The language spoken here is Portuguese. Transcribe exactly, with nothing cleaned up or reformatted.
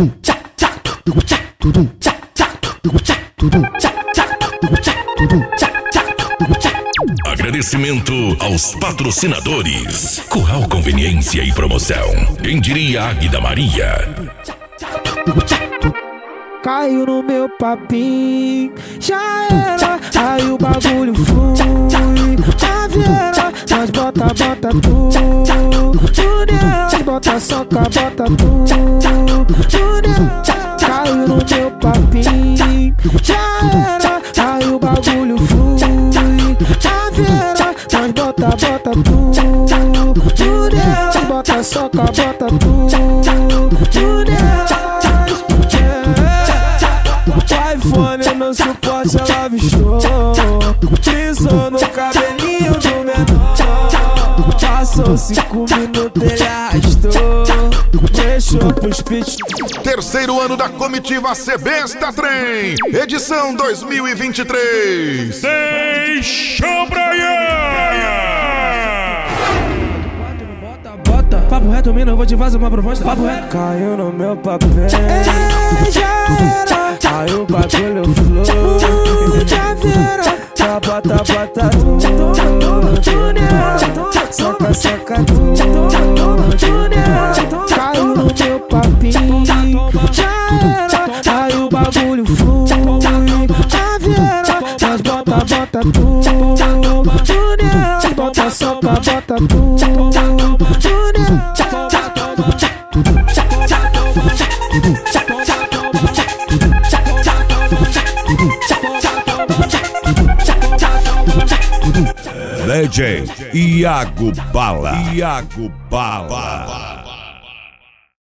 Agradecimento aos patrocinadores. Curral Conveniência e Promoção. Quem diria Águida Maria? Caiu no meu papinho, já era, aí o bagulho flui. Já viera, nós bota, bota tudo. Tudo nós bota soca, bota tudo. Tudo caiu no meu papinho, já era, aí o bagulho flui. Já viera, nós bota, bota tudo. Tudo nós bota soca, bota tudo. Tudo iPhone no suporte, ela bichou. Pisou no cabelinho do menor. Passou cinco minutos, ele arrastou. Deixou pros pitch. Terceiro ano da comitiva Sebesta Trem, edição dois mil e vinte e três. Deixa Brian! Papo reto, mina, eu vou te fazer uma proposta. Papo reto. Caiu no meu papel, já era, aí o bagulho flui. Já vira, já bota, bota tudo. Soca, soca tudo. Caiu no meu papinho, já era, aí o bagulho flui. Já vira, nós bota, bota tudo. Bota, soca, bota tudo. Legend Iago Bala. Iago Bala.